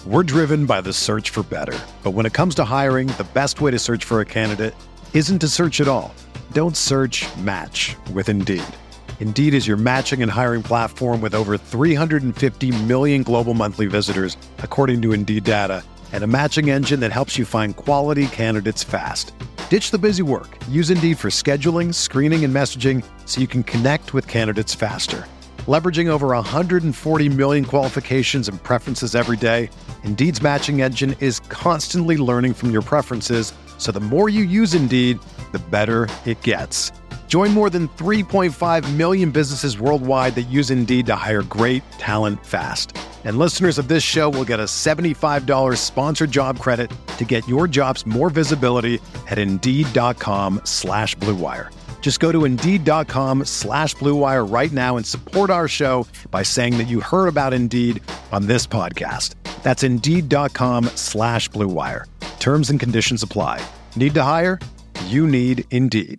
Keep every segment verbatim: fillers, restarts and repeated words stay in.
We're driven by the search for better. But when it comes to hiring, the best way to search for a candidate isn't to search at all. Don't search, match with Indeed. Indeed is your matching and hiring platform with over three hundred fifty million global monthly visitors, according to Indeed data, and a matching engine that helps you find quality candidates fast. Ditch the busy work. Use Indeed for scheduling, screening, and messaging so you can connect with candidates faster. Leveraging over one hundred forty million qualifications and preferences every day, Indeed's matching engine is constantly learning from your preferences, so the more you use Indeed, the better it gets. Join more than three point five million businesses worldwide that use Indeed to hire great talent fast. And listeners of this show will get a seventy-five dollars sponsored job credit to get your jobs more visibility at Indeed.com slash Blue Wire. Just go to Indeed.com slash Blue Wire right now and support our show by saying that you heard about Indeed on this podcast. That's Indeed.com slash Blue Wire. Terms and conditions apply. Need to hire? You need Indeed.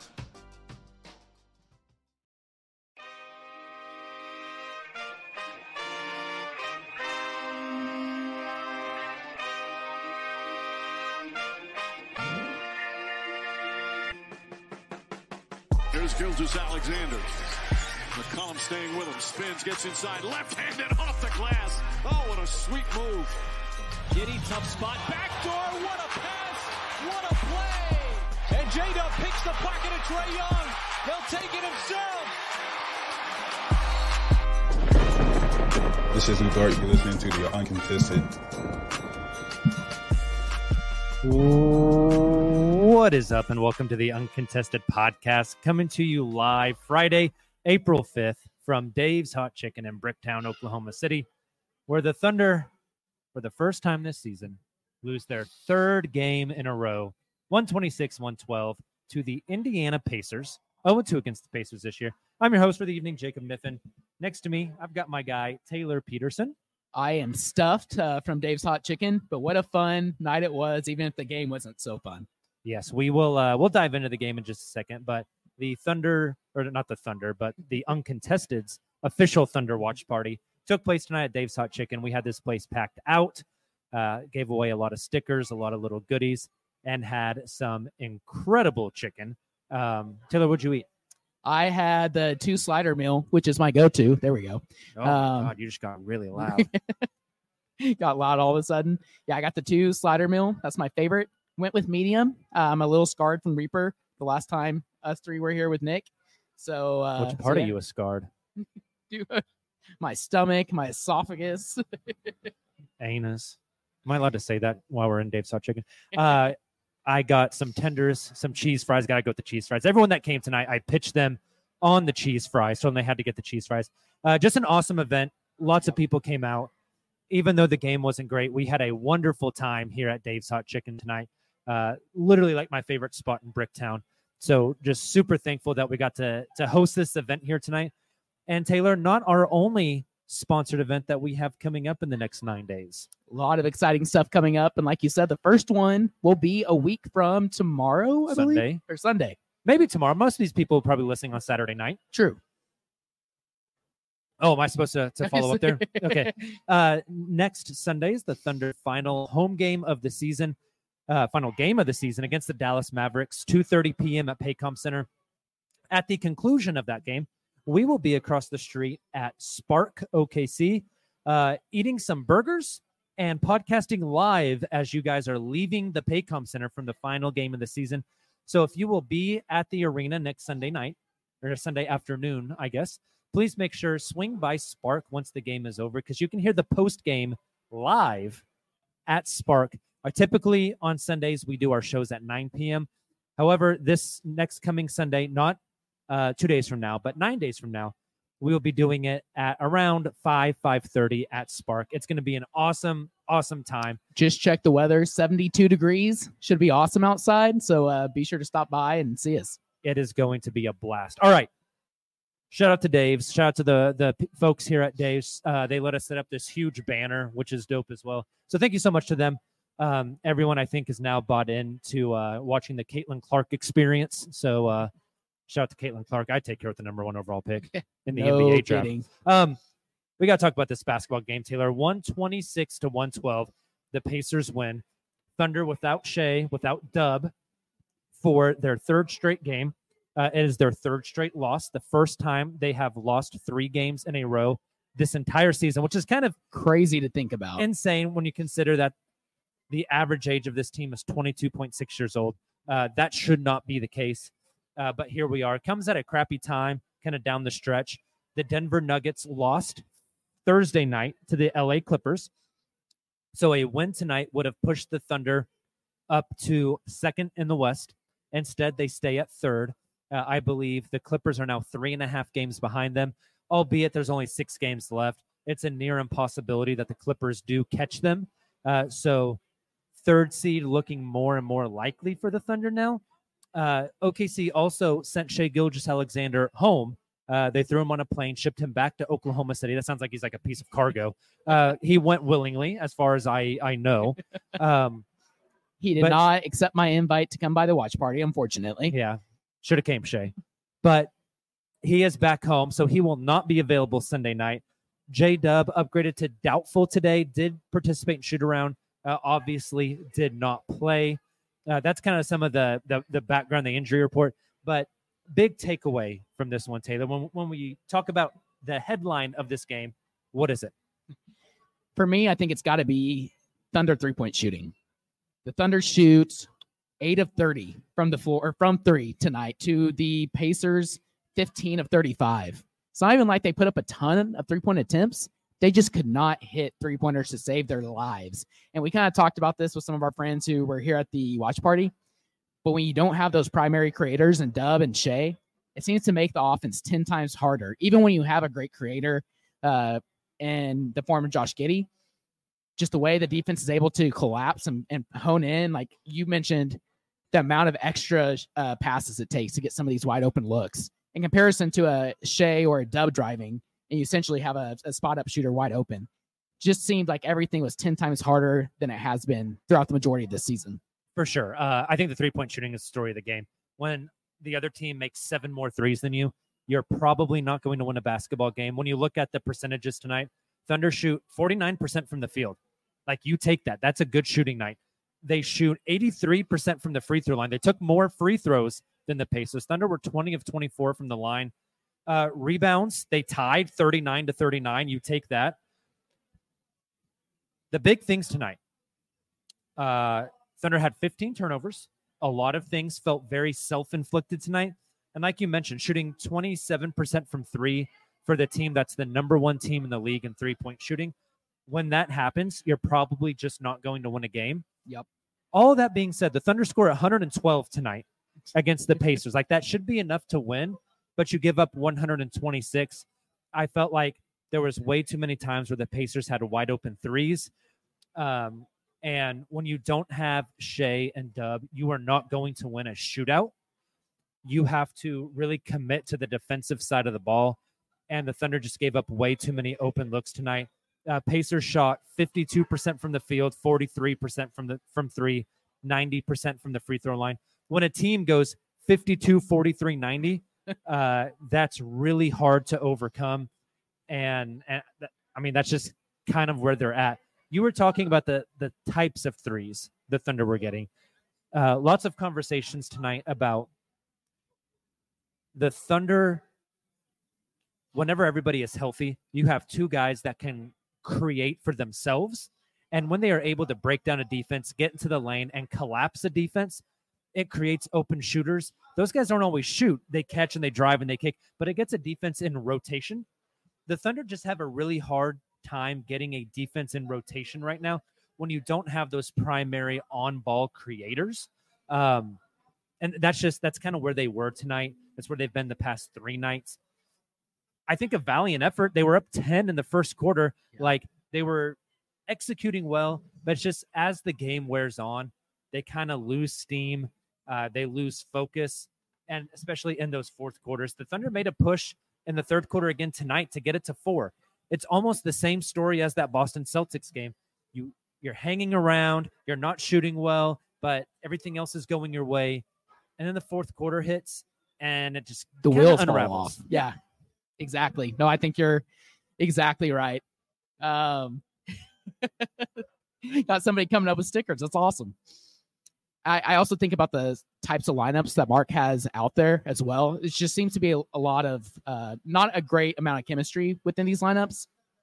Here's Gilgeous-Alexander. McCollum staying with him. Spins, gets inside. Left-handed off the glass. Oh, what a sweet move. Giddy, tough spot. Backdoor. What a pass. What a play. And J-Dub picks the pocket of Trae Young. He'll take it himself. This is New York. You're listening to the Uncontested. What is up, and welcome to the Uncontested Podcast, coming to you live Friday, April fifth, from Dave's Hot Chicken in Bricktown, Oklahoma City, where the Thunder, for the first time this season, lose their third game in a row, one twenty-six one twelve, to the Indiana Pacers, oh and two against the Pacers this year. I'm your host for the evening, Jacob Miffin. Next to me, I've got my guy, Taylor Peterson. I am stuffed uh, from Dave's Hot Chicken, but what a fun night it was, even if the game wasn't so fun. Yes, we will. Uh, we'll dive into the game in just a second, but the Thunder, or not the Thunder, but the Uncontested's official Thunder watch party took place tonight at Dave's Hot Chicken. We had this place packed out, uh, gave away a lot of stickers, a lot of little goodies, and had some incredible chicken. Um, Taylor, what'd you eat? I had the two slider meal, which is my go-to. There we go. Oh, um, my God, you just got really loud. Got loud all of a sudden. Yeah, I got the two slider meal. That's my favorite. Went with medium. Uh, I'm a little scarred from Reaper the last time us three were here with Nick. So, uh, which part so, yeah. of you is scarred? My stomach, my esophagus, anus. Am I allowed to say that while we're in Dave's Hot Chicken? Uh, I got some tenders, some cheese fries. Got to go with the cheese fries. Everyone that came tonight, I pitched them on the cheese fries, so they had to get the cheese fries. Uh, just an awesome event. Lots of people came out. Even though the game wasn't great, we had a wonderful time here at Dave's Hot Chicken tonight. Uh, literally like my favorite spot in Bricktown. So just super thankful that we got to, to host this event here tonight. And Taylor, not our only sponsored event that we have coming up in the next nine days. A lot of exciting stuff coming up. And like you said, the first one will be a week from tomorrow, I Sunday. believe, or Sunday. Maybe tomorrow. Most of these people are probably listening on Saturday night. True. Oh, am I supposed to, to follow up there? Okay. Uh, next Sunday is the Thunder final home game of the season. Uh, final game of the season against the Dallas Mavericks, two thirty p.m. at Paycom Center. At the conclusion of that game, we will be across the street at Spark O K C, uh, eating some burgers and podcasting live as you guys are leaving the Paycom Center from the final game of the season. So if you will be at the arena next Sunday night, or Sunday afternoon, I guess, please make sure swing by Spark once the game is over, because you can hear the post game live at Spark. Uh, typically on Sundays, we do our shows at nine p.m. However, this next coming Sunday, not uh, two days from now, but nine days from now, we will be doing it at around five, five thirty at Spark. It's going to be an awesome, awesome time. Just check the weather, seventy-two degrees. Should be awesome outside, so uh, be sure to stop by and see us. It is going to be a blast. All right. Shout out to Dave's. Shout out to the, the p- folks here at Dave's. Uh, they let us set up this huge banner, which is dope as well. So thank you so much to them. Um, everyone, I think, is now bought in to uh, watching the Caitlin Clark experience. So uh, shout out to Caitlin Clark. I take her with the number one overall pick in the No N B A draft. kidding. Um, we got to talk about this basketball game, Taylor. one twenty-six to one twelve. The Pacers win. Thunder without Shea, without Dub for their third straight game. Uh, it is their third straight loss. The first time they have lost three games in a row this entire season, which is kind of Crazy to think about. insane when you consider that the average age of this team is twenty-two point six years old. Uh, that should not be the case. Uh, but here we are. It comes at a crappy time, kind of down the stretch. The Denver Nuggets lost Thursday night to the L A Clippers. So a win tonight would have pushed the Thunder up to second in the West. Instead, they stay at third. Uh, I believe the Clippers are now three and a half games behind them, albeit there's only six games left. It's a near impossibility that the Clippers do catch them. Uh, so third seed looking more and more likely for the Thunder now. Uh, O K C also sent Shai Gilgeous-Alexander home. Uh, they threw him on a plane, shipped him back to Oklahoma City. That sounds like he's like a piece of cargo. Uh, he went willingly, as far as I, I know. Um, He did but- not accept my invite to come by the watch party, unfortunately. yeah, should have came Shea. But he is back home, so he will not be available Sunday night. J-Dub upgraded to doubtful today, did participate in shoot-around, uh, obviously did not play. Uh, that's kind of some of the, the the background, the injury report. But big takeaway from this one, Taylor, when, when we talk about the headline of this game, what is it? For me, I think it's got to be Thunder three-point shooting. The Thunder shoot eight of thirty from the floor, or from three tonight, to the Pacers fifteen of thirty-five. It's not even like they put up a ton of three-point attempts. They just could not hit three-pointers to save their lives. And we kind of talked about this with some of our friends who were here at the watch party. But when you don't have those primary creators in Dub and Shea, it seems to make the offense ten times harder. Even when you have a great creator uh, in the form of Josh Giddey, just the way the defense is able to collapse and, and hone in, like you mentioned, the amount of extra uh, passes it takes to get some of these wide open looks in comparison to a Shea or a Dub driving, and you essentially have a, a spot up shooter wide open. Just seemed like everything was ten times harder than it has been throughout the majority of this season. For sure. Uh, I think the three-point shooting is the story of the game. When the other team makes seven more threes than you, you're probably not going to win a basketball game. When you look at the percentages tonight, Thunder shoot forty-nine percent from the field. Like, you take that. That's a good shooting night. They shoot eighty-three percent from the free throw line. They took more free throws than the Pacers. Thunder were twenty of twenty-four from the line. Uh, rebounds, they tied thirty-nine to thirty-nine. You take that. The big things tonight. Uh, Thunder had fifteen turnovers. A lot of things felt very self-inflicted tonight. And like you mentioned, shooting twenty-seven percent from three for the team that's the number one team in the league in three-point shooting. When that happens, you're probably just not going to win a game. Yep. All that being said, the Thunder score one hundred twelve tonight against the Pacers. Like, that should be enough to win, but you give up one hundred twenty-six. I felt like there was way too many times where the Pacers had wide open threes. Um, and when you don't have Shea and Dub, you are not going to win a shootout. You have to really commit to the defensive side of the ball. And the Thunder just gave up way too many open looks tonight. Uh, Pacers shot fifty-two percent from the field, forty-three percent from the from three, ninety percent from the free throw line. When a team goes fifty-two, forty-three, ninety, uh, that's really hard to overcome. And, and th- I mean, that's just kind of where they're at. You were talking about the the types of threes the Thunder were getting. Uh, lots of conversations tonight about the Thunder. Whenever everybody is healthy, you have two guys that can create for themselves. And when they are able to break down a defense, get into the lane, and collapse a defense, it creates open shooters. Those guys don't always shoot. They catch and they drive and they kick, but it gets a defense in rotation. The Thunder just have a really hard time getting a defense in rotation right now when you don't have those primary on-ball creators. Um, and that's just, that's kind of where they were tonight. That's where they've been the past three nights. I think a valiant effort. They were up ten in the first quarter. Yeah. Like, they were executing well, but it's just as the game wears on, they kind of lose steam. Uh, they lose focus, and especially in those fourth quarters. The Thunder made a push in the third quarter again tonight to get it to four. It's almost the same story as that Boston Celtics game. You, you're hanging around, you're not shooting well, but everything else is going your way. And then the fourth quarter hits, and it just the wheels fall unravels. off. Yeah. Exactly. No, I think you're Exactly right. Um, got somebody coming up with stickers. That's awesome. I, I also think about the types of lineups that Mark has out there as well. It just seems to be a, a lot of uh, not a great amount of chemistry within these lineups.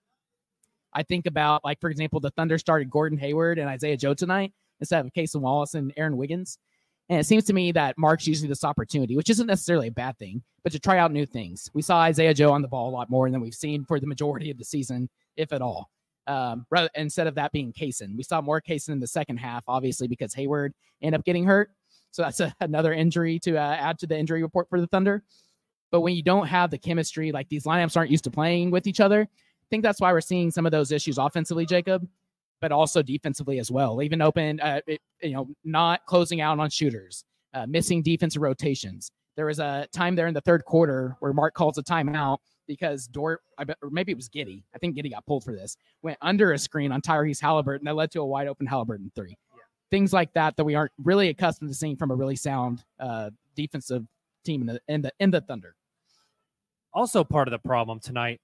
I think about, like, for example, the Thunder started Gordon Hayward and Isaiah Joe tonight instead of Cason Wallace and Aaron Wiggins. And it seems to me that Mark's using this opportunity, which isn't necessarily a bad thing, but to try out new things. We saw Isaiah Joe on the ball a lot more than we've seen for the majority of the season, if at all. Um, rather, instead of that being Cason. We saw more Cason in the second half, obviously, because Hayward ended up getting hurt. So that's a, another injury to uh, add to the injury report for the Thunder. But when you don't have the chemistry, like these lineups aren't used to playing with each other, I think that's why we're seeing some of those issues offensively, Jacob, but also defensively as well. Even open, uh, it, you know, not closing out on shooters, uh, missing defensive rotations. There was a time there in the third quarter where Mark calls a timeout because Dort, I bet, or maybe it was Giddey. I think Giddey got pulled for this. Went under a screen on Tyrese Halliburton that led to a wide open Halliburton three. Yeah. Things like that that we aren't really accustomed to seeing from a really sound uh, defensive team in the, in the in the Thunder. Also, part of the problem tonight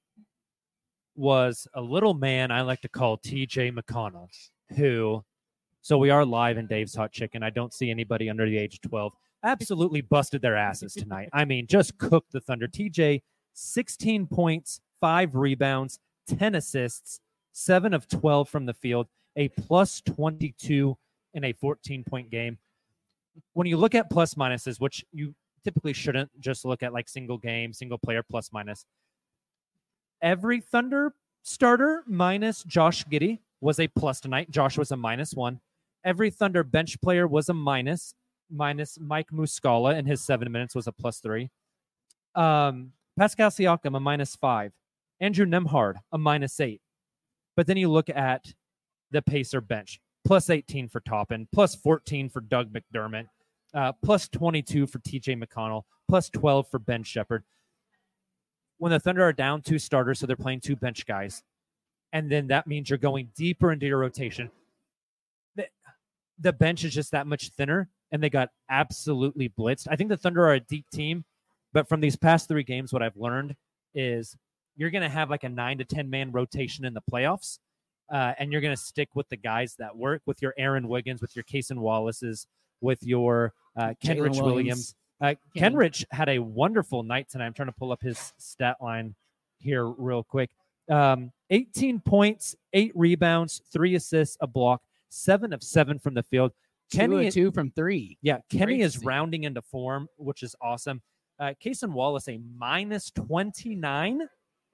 was a little man I like to call T J McConnell, who, so we are live in Dave's Hot Chicken. I don't see anybody under the age of twelve. Absolutely busted their asses tonight. I mean, just cooked the Thunder. T J, sixteen points, five rebounds, ten assists, seven of twelve from the field, a plus twenty-two in a fourteen-point game. When you look at plus minuses, which you typically shouldn't just look at like single game, single player plus minus, every Thunder starter minus Josh Giddey was a plus tonight. Josh was a minus one. Every Thunder bench player was a minus. Minus Mike Muscala in his seven minutes was a plus three. Um, Pascal Siakam, a minus five. Andrew Nembhard, a minus eight. But then you look at the Pacer bench. Plus eighteen for Toppin. Plus fourteen for Doug McDermott. Uh, plus twenty-two for T J McConnell. Plus twelve for Ben Shepherd. When the Thunder are down two starters, so they're playing two bench guys, and then that means you're going deeper into your rotation. The, the bench is just that much thinner, and they got absolutely blitzed. I think the Thunder are a deep team, but from these past three games, what I've learned is you're going to have like a nine to ten man rotation in the playoffs, uh, and you're going to stick with the guys that work, with your Aaron Wiggins, with your Cason Wallaces, with your uh, Kenrich Williams. Williams. Uh, Kenrich had a wonderful night tonight. I'm trying to pull up his stat line here real quick. Um, eighteen points, eight rebounds, three assists, a block, seven of seven from the field. Kenny, two, two from three. Yeah, Kenny Great is rounding into form, which is awesome. Uh, Cason Wallace, a minus twenty-nine.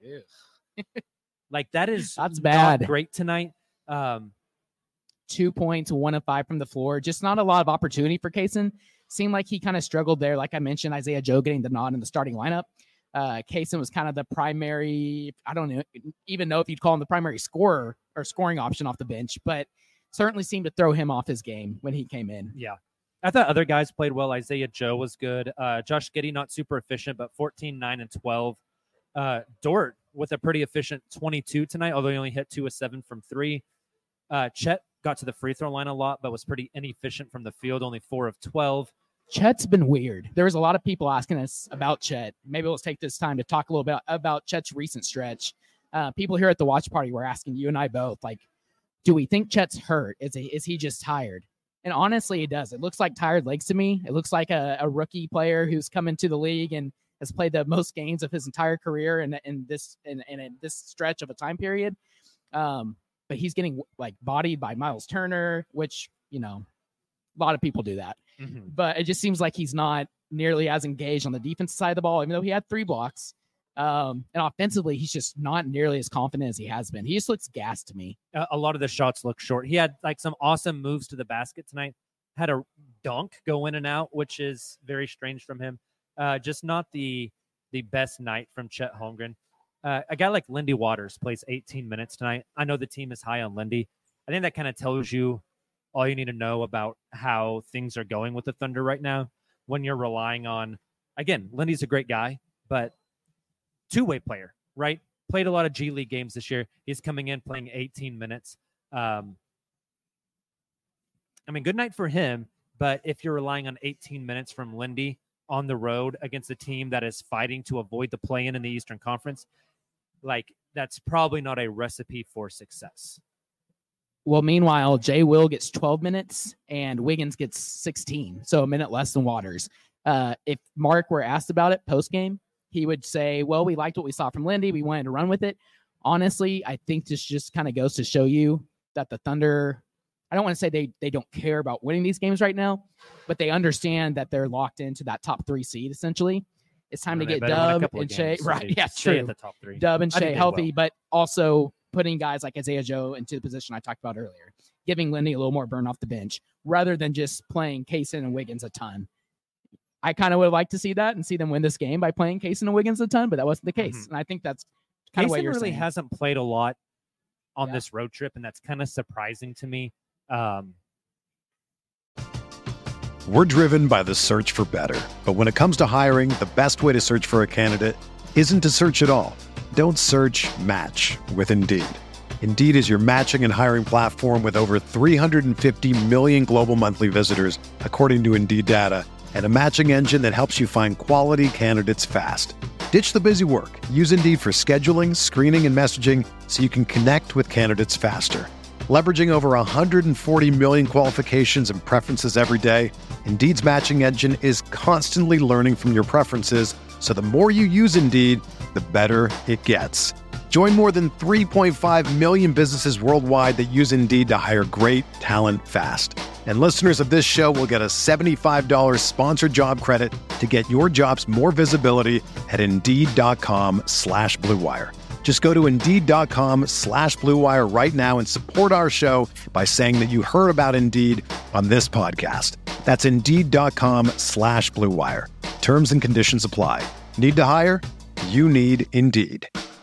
Like, that is That's bad. Great tonight. Um, Two points, one of five from the floor. Just not a lot of opportunity for Cason. Seemed like he kind of struggled there. Like I mentioned, Isaiah Joe getting the nod in the starting lineup. Uh, Cason was kind of the primary, I don't know, even know if you'd call him the primary scorer or scoring option off the bench, but certainly seemed to throw him off his game when he came in. Yeah. I thought other guys played well. Isaiah Joe was good. Uh, Josh Giddey, not super efficient, but fourteen, nine, and twelve. Uh, Dort with a pretty efficient twenty-two tonight, although he only hit two of seven from three. Uh, Chet got to the free throw line a lot, but was pretty inefficient from the field, only four of twelve. Chet's been weird. There was a lot of people asking us about Chet. Maybe let's take this time to talk a little bit about Chet's recent stretch. Uh, people here at the watch party were asking you and I both, like, do we think Chet's hurt? Is he, is he just tired? And honestly, it does. It looks like tired legs to me. It looks like a, a rookie player who's come into the league and has played the most games of his entire career in, in this in, in this stretch of a time period. Um, but he's getting like bodied by Miles Turner, which, you know, a lot of people do that. Mm-hmm. But it just seems like he's not nearly as engaged on the defensive side of the ball, even though he had three blocks. Um, and offensively, he's just not nearly as confident as he has been. He just looks gassed to me. A, a lot of the shots look short. He had like some awesome moves to the basket tonight. Had a dunk go in and out, which is very strange from him. Uh, just not the the best night from Chet Holmgren. Uh, a guy like Lindy Waters plays eighteen minutes tonight. I know the team is high on Lindy. I think that kind of tells you all you need to know about how things are going with the Thunder right now when you're relying on, again, Lindy's a great guy, but two-way player, right? Played a lot of G League games this year. He's coming in playing eighteen minutes. Um, I mean, good night for him, but if you're relying on eighteen minutes from Lindy on the road against a team that is fighting to avoid the play-in in the Eastern Conference, like, that's probably not a recipe for success. Well, meanwhile, Jay Will gets twelve minutes and Wiggins gets sixteen, so a minute less than Waters. Uh, if Mark were asked about it post-game, he would say, well, we liked what we saw from Lindy. We wanted to run with it. Honestly, I think this just kind of goes to show you that the Thunder, I don't want to say they, they don't care about winning these games right now, but they understand that they're locked into that top three seed, essentially. It's time Well, to they get better win a Dub couple of and Shea. games so Right, they yeah, stay true. at the top three. Dub and I think Shea they healthy, will. but also putting guys like Isaiah Joe into the position I talked about earlier, giving Lindy a little more burn off the bench rather than just playing Kaysen and Wiggins a ton. I kind of would like to see that and see them win this game by playing Kaysen and Wiggins a ton, but that wasn't the case. Mm-hmm. And I think that's kind of what Kaysen you're really saying. hasn't played a lot on Yeah. this road trip, and that's kind of surprising to me. Um, We're driven by the search for better. But when it comes to hiring, the best way to search for a candidate isn't to search at all. Don't search, match with Indeed. Indeed is your matching and hiring platform with over three hundred fifty million global monthly visitors, according to Indeed data, and a matching engine that helps you find quality candidates fast. Ditch the busy work. Use Indeed for scheduling, screening, and messaging so you can connect with candidates faster. Leveraging over one hundred forty million qualifications and preferences every day, Indeed's matching engine is constantly learning from your preferences, so the more you use Indeed, the better it gets. Join more than three point five million businesses worldwide that use Indeed to hire great talent fast. And listeners of this show will get a seventy-five dollars sponsored job credit to get your jobs more visibility at Indeed.com slash Blue Wire. Just go to Indeed.com slash Blue Wire right now and support our show by saying that you heard about Indeed on this podcast. That's Indeed.com slash Blue Wire. Terms and conditions apply. Need to hire? You need Indeed.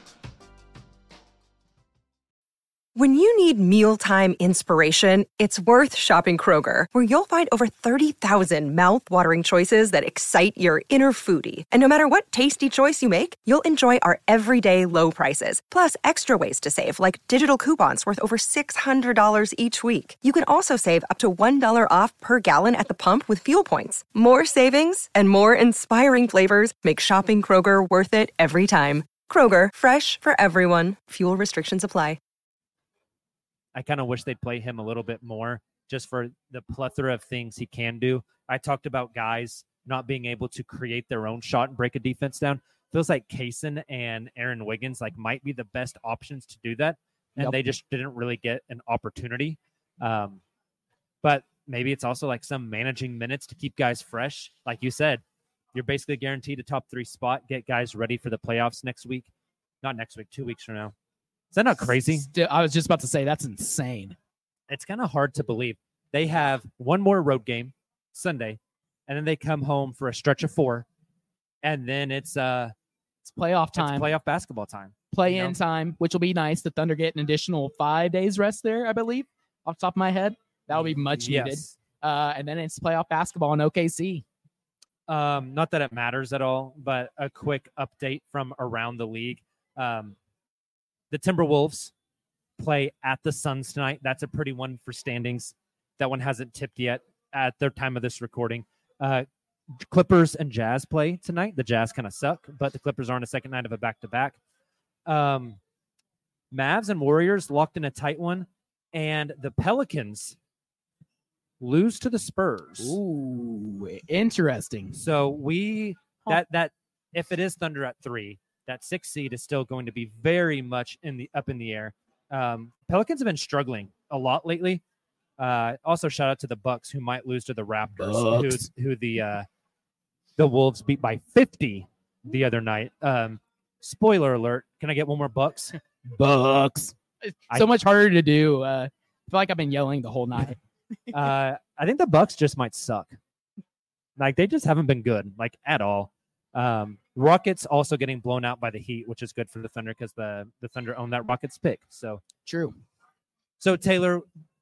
When you need mealtime inspiration, it's worth shopping Kroger, where you'll find over thirty thousand mouth-watering choices that excite your inner foodie. And no matter what tasty choice you make, you'll enjoy our everyday low prices, plus extra ways to save, like digital coupons worth over six hundred dollars each week. You can also save up to one dollar off per gallon at the pump with fuel points. More savings and more inspiring flavors make shopping Kroger worth it every time. Kroger, fresh for everyone. Fuel restrictions apply. I kind of wish they'd play him a little bit more just for the plethora of things he can do. I talked about guys not being able to create their own shot and break a defense down. Feels like Kaysen and Aaron Wiggins like might be the best options to do that, and Yep. they just didn't really get an opportunity. Um, but maybe it's also like some managing minutes to keep guys fresh. Like you said, you're basically guaranteed a top three spot. Get guys ready for the playoffs next week. Not next week, two weeks from now. Is that not crazy? Still, I was just about to say that's insane. It's kind of hard to believe. They have one more road game Sunday, and then they come home for a stretch of four, and then it's uh It's playoff it's time, playoff basketball time. play you in know? time, which will be nice. The Thunder get an additional five days rest there, I believe, off the top of my head. That'll be much needed. Yes. Uh, and then it's playoff basketball in O K C. Um, not that it matters at all, but a quick update from around the league. Um, the Timberwolves play at the Suns tonight. That's a pretty one for standings. That one hasn't tipped yet at the time of this recording. Uh, Clippers and Jazz play tonight. The Jazz kind of suck, but the Clippers are on a second night of a back-to-back. Um, Mavs and Warriors locked in a tight one, and the Pelicans lose to the Spurs. Ooh, interesting. So we that that if it is Thunder at three, that sixth seed is still going to be very much in the up in the air. Um, Pelicans have been struggling a lot lately. Uh, also, shout out to the Bucks, who might lose to the Raptors, Bucks. who who the uh, the Wolves beat by fifty the other night. Um, spoiler alert! Can I get one more Bucks? Bucks. I- So much harder to do. Uh, I feel like I've been yelling the whole night. uh, I think the Bucks just might suck. Like they just haven't been good, like at all. Um, Rockets also getting blown out by the Heat, which is good for the Thunder because the the Thunder own that Rockets pick. So, True. so Taylor,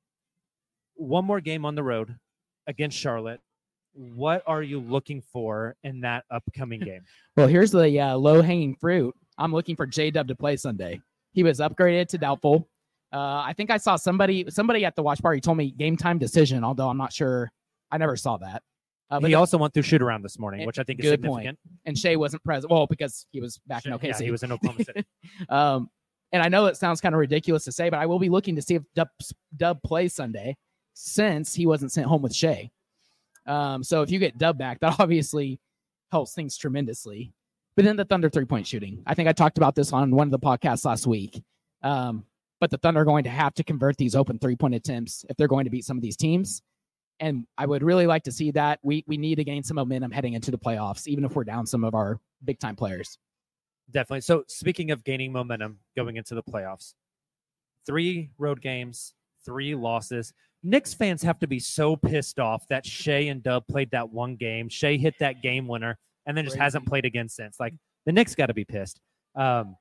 one more game on the road against Charlotte. What are you looking for in that upcoming game? Well, here's the uh, low hanging fruit. I'm looking for J Dub to play Sunday. He was upgraded to doubtful. Uh, I think I saw somebody somebody at the watch party told me game time decision, although I'm not sure. I never saw that. Uh, He also went through shoot around this morning, which I think is Good significant. point. And Shea wasn't present. Well, because he was back in Yeah, O K C. he was in Oklahoma City. um, And I know it sounds kind of ridiculous to say, but I will be looking to see if Dub, Dub plays Sunday since he wasn't sent home with Shea. Um, so if you get Dub back, that obviously helps things tremendously. But then the Thunder three-point shooting. I think I talked about this on one of the podcasts last week. Um, but the Thunder are going to have to convert these open three-point attempts if they're going to beat some of these teams. And I would really like to see that. We we need to gain some momentum heading into the playoffs, even if we're down some of our big-time players. Definitely. So speaking of gaining momentum going into the playoffs, three road games, three losses. Knicks fans have to be so pissed off that Shea and Dub played that one game. Shea hit that game winner and then just Crazy. hasn't played again since. Like, the Knicks got to be pissed. Um,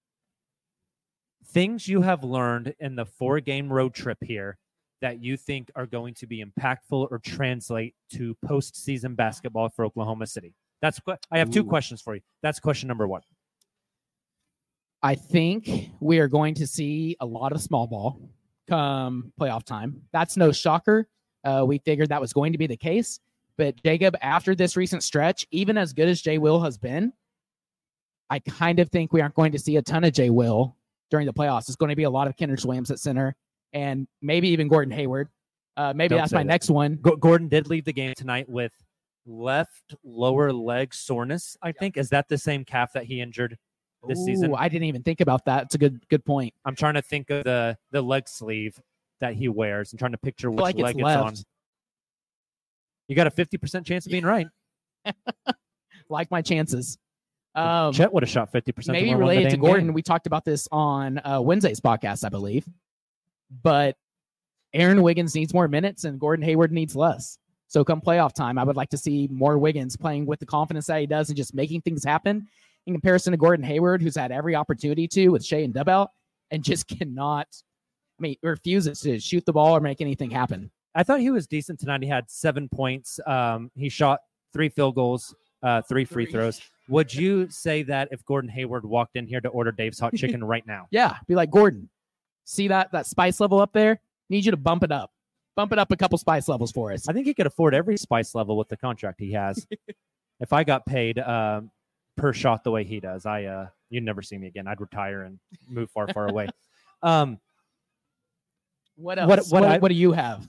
things you have learned in the four-game road trip here that you think are going to be impactful or translate to postseason basketball for Oklahoma City? That's I have two Ooh. questions for you. That's question number one. I think we are going to see a lot of small ball come playoff time. That's no shocker. Uh, we figured that was going to be the case. But Jacob, after this recent stretch, even as good as Jay Will has been, I kind of think we aren't going to see a ton of Jay Will during the playoffs. It's going to be a lot of Kenrich Williams at center and maybe even Gordon Hayward. Uh, maybe Don't that's say my that. next one. G- Gordon did leave the game tonight with left lower leg soreness, I think. Is that the same calf that he injured this Ooh, season? I didn't even think about that. It's a good good point. I'm trying to think of the, the leg sleeve that he wears. I'm trying to picture I which feel like leg it's it's, left. on. You got a fifty percent chance of being right. Like my chances. Um, Chet would have shot fifty percent. maybe related to Gordon, we talked about this on uh, Wednesday's podcast, I believe. But Aaron Wiggins needs more minutes and Gordon Hayward needs less. So come playoff time, I would like to see more Wiggins playing with the confidence that he does and just making things happen in comparison to Gordon Hayward, who's had every opportunity to with Shea and Dub out and just cannot, I mean, refuses to shoot the ball or make anything happen. I thought he was decent tonight. He had seven points. Um, he shot three field goals, uh, three free Three. throws. Would you say that if Gordon Hayward walked in here to order Dave's Hot Chicken right now? Yeah, be like, Gordon, see that that spice level up there? Need you to bump it up. Bump it up a couple spice levels for us. I think he could afford every spice level with the contract he has. If I got paid um, per shot the way he does, I uh, you'd never see me again. I'd retire and move far, far away. Um, What else? What- What, what what, I- do you have?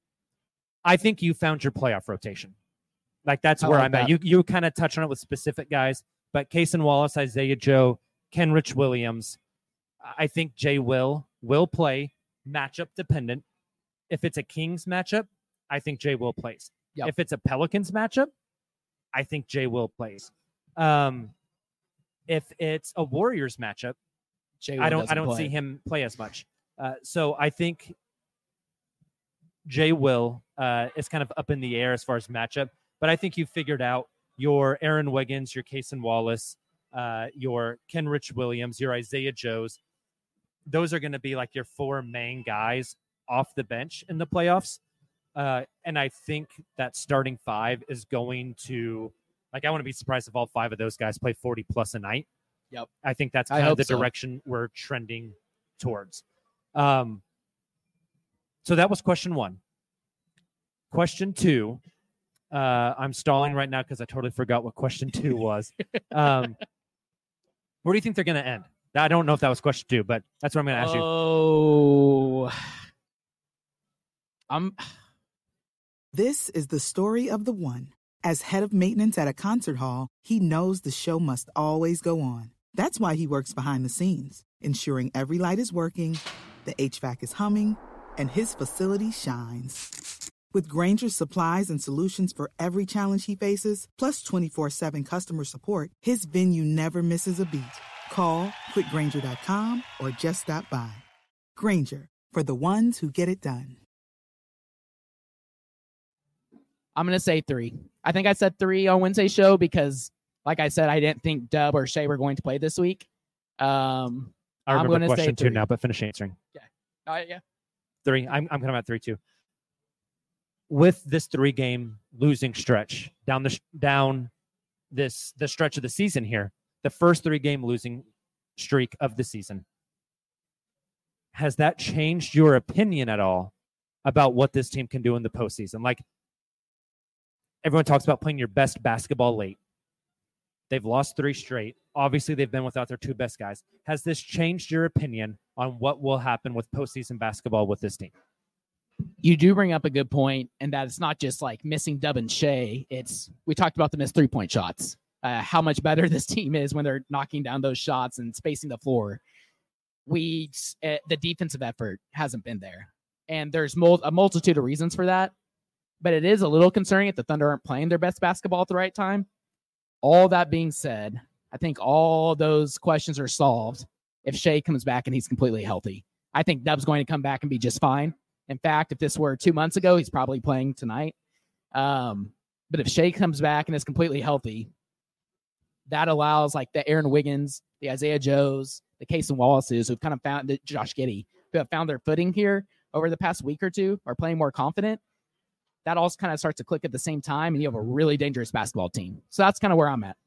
I think you found your playoff rotation. Like, that's I where like I'm at. that. You you kind of touched on it with specific guys, but Cason Wallace, Isaiah Joe, Kenrich Williams. I think Jay will will play matchup dependent. If it's a Kings matchup, I think Jay will plays. Yep. If it's a Pelicans matchup, I think Jay will plays. Um, if it's a Warriors matchup, Jay I don't I doesn't don't play. see him play as much. Uh, so I think Jay Will uh, is kind of up in the air as far as matchup, but I think you figured out your Aaron Wiggins, your Cason Wallace, uh, your Kenrich Williams, your Isaiah Joes. Those are going to be like your four main guys off the bench in the playoffs. Uh, and I think that starting five is going to, like, I wouldn't be surprised if all five of those guys play forty plus a night. Yep. I think that's I kind of hope the so. direction we're trending towards. Um, so that was question one. Question two, uh, I'm stalling right now because I totally forgot what question two was. Um, where do you think they're going to end? I don't know if that was question two, but that's what I'm going to ask you. Oh, I'm. This is the story of the one. As head of maintenance at a concert hall, he knows the show must always go on. That's why he works behind the scenes, ensuring every light is working, the H V A C is humming, and his facility shines. With Grainger's supplies and solutions for every challenge he faces, plus twenty-four seven customer support, his venue never misses a beat. Call quick grainger dot com or just stop by. Grainger, for the ones who get it done. I'm going to say three. I think I said three on Wednesday's show because, like I said, I didn't think Dub or Shea were going to play this week. Um, I I'm remember gonna say question two three. now, but finish answering. uh, yeah. Three. I'm I'm coming at three two. With this three game losing stretch down the down this the stretch of the season here, the first three game losing streak of the season, has that changed your opinion at all about what this team can do in the postseason? Like, everyone talks about playing your best basketball late. They've lost three straight. Obviously, they've been without their two best guys. Has this changed your opinion on what will happen with postseason basketball with this team? You do bring up a good point, and that it's not just like missing Dub and Shea. It's we talked about the missed three-point shots. Uh, how much better this team is when they're knocking down those shots and spacing the floor. We uh, the defensive effort hasn't been there, and there's mul- a multitude of reasons for that. But it is a little concerning if the Thunder aren't playing their best basketball at the right time. All that being said, I think all those questions are solved if Shea comes back and he's completely healthy. I think Dub's going to come back and be just fine. In fact, if this were two months ago, he's probably playing tonight. Um, but if Shea comes back and is completely healthy, that allows like the Aaron Wiggins, the Isaiah Joes, the Cason Wallaces, who've kind of found the Josh Giddey, who have found their footing here over the past week or two, are playing more confident. That all kind of starts to click at the same time, and you have a really dangerous basketball team. So that's kind of where I'm at.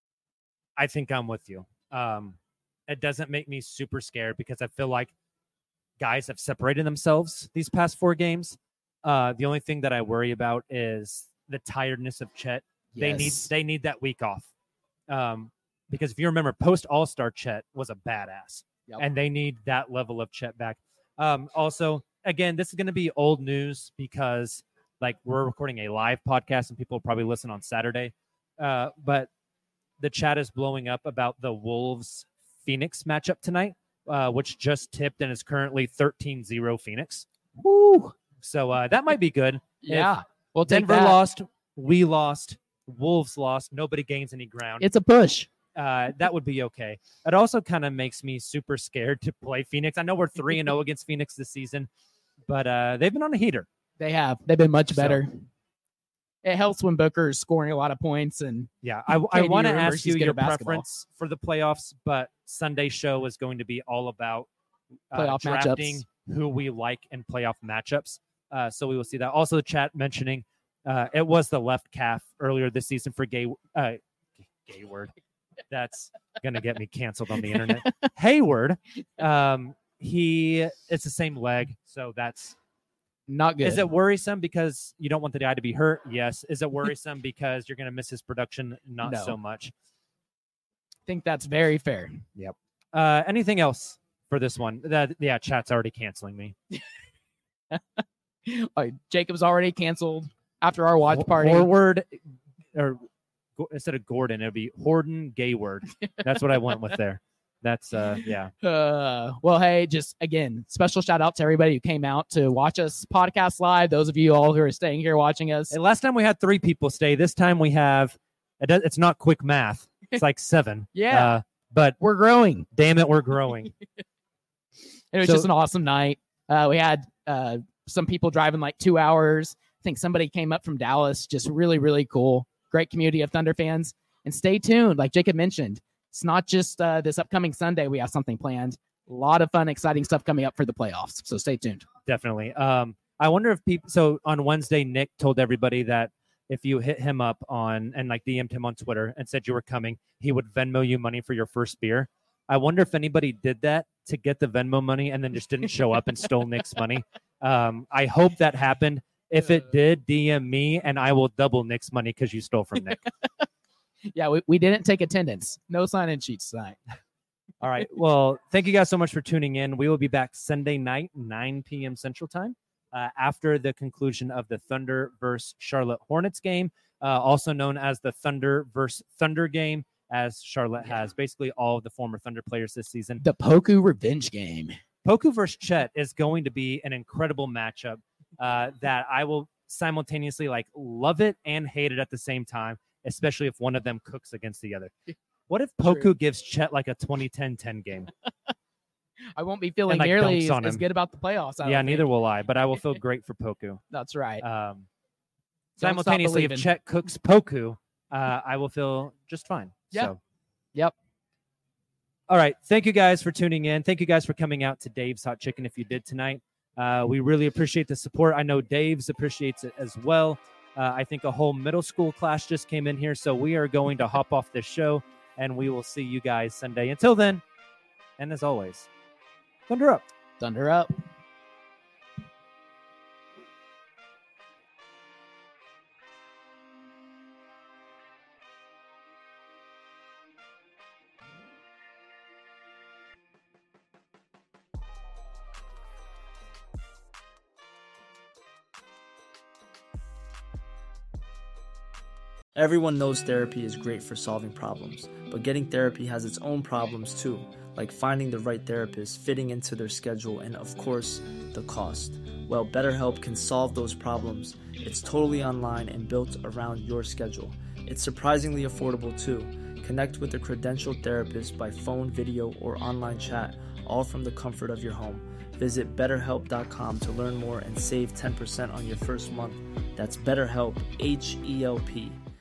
I think I'm with you. Um, it doesn't make me super scared because I feel like guys have separated themselves these past four games. Uh, the only thing that I worry about is the tiredness of Chet. Yes. They need they need that week off. Um, because if you remember, post All-Star Chet was a badass, Yep. and they need that level of Chet back. Um, also, again, this is going to be old news because like we're recording a live podcast and people will probably listen on Saturday. Uh, but the chat is blowing up about the Wolves Phoenix matchup tonight, uh, which just tipped and is currently thirteen zero Phoenix. Woo! So uh, that might be good. Yeah. If Well, take Denver that. lost, we lost, Wolves lost, nobody gains any ground. It's a push. Uh, that would be okay. It also kind of makes me super scared to play Phoenix. I know we're three and zero against Phoenix this season, but uh, they've been on a heater. They have. They've been much So- better. It helps when Booker is scoring a lot of points. And Yeah, I, I Katie want to remembers ask she's you good your at basketball. preference for the playoffs, but Sunday show is going to be all about uh, Playoff drafting matchups. who we like in playoff matchups. Uh, so we will see that. Also, the chat mentioning uh, it was the left calf earlier this season for Gay uh, Gayward. That's gonna get me canceled on the internet. Hayward, um, he it's the same leg, so that's not good. Is it worrisome because you don't want the guy to be hurt? Yes. Is it worrisome because you're going to miss his production? Not No. so much. I think that's very fair. Yep. Uh, anything else for this one? That yeah, chat's already canceling me. Uh, Jacob's already canceled after our watch party. Forward, or Go- instead of Gordon, it'll be Horden Gayward. That's what I went with there. That's uh, yeah. Uh, well, hey, just again, special shout out to everybody who came out to watch us podcast live. Those of you all who are staying here watching us. Hey, last time we had three people stay. This time we have. It does, it's not quick math. It's like seven. Yeah. Uh, but We're growing. damn it, we're growing. It was So- just an awesome night. Uh, we had uh, some people driving like two hours. I think somebody came up from Dallas. Just really, really cool. Great community of Thunder fans. And stay tuned. Like Jacob mentioned, it's not just uh, this upcoming Sunday. We have something planned. A lot of fun, exciting stuff coming up for the playoffs. So stay tuned. Definitely. Um, I wonder if people. So on Wednesday, Nick told everybody that if you hit him up on and like D M'd him on Twitter and said you were coming, he would Venmo you money for your first beer. I wonder if anybody did that to get the Venmo money and then just didn't show up and stole Nick's money. Um, I hope that happened. If it did, D M me and I will double Nick's money because you stole from Nick. Yeah, we, we didn't take attendance. No sign-in sheets tonight. All right. Well, thank you guys so much for tuning in. We will be back Sunday night, nine p.m. Central Time, uh, after the conclusion of the Thunder versus Charlotte Hornets game, uh, also known as the Thunder versus Thunder game, as Charlotte has basically all of the former Thunder players this season. The Poku revenge game. Poku versus Chet is going to be an incredible matchup uh, that I will simultaneously like love it and hate it at the same time, especially if one of them cooks against the other. What if Poku True. gives Chet like a twenty ten ten game? I won't be feeling And, like, nearly dunks as, on as him. good about the playoffs. I Yeah, don't neither think. will I, but I will feel great for Poku. That's right. Um, stop simultaneously, if believing. Chet cooks Poku, uh, I will feel just fine. Yeah. So. Yep. All right. Thank you guys for tuning in. Thank you guys for coming out to Dave's Hot Chicken if you did tonight. Uh, we really appreciate the support. I know Dave's appreciates it as well. Uh, I think a whole middle school class just came in here, so we are going to hop off this show, and we will see you guys Sunday. Until then, and as always, Thunder up. Thunder up. Everyone knows therapy is great for solving problems, but getting therapy has its own problems too, like finding the right therapist, fitting into their schedule, and of course, the cost. Well, BetterHelp can solve those problems. It's totally online and built around your schedule. It's surprisingly affordable too. Connect with a credentialed therapist by phone, video, or online chat, all from the comfort of your home. Visit better help dot com to learn more and save ten percent on your first month. That's BetterHelp, H E L P.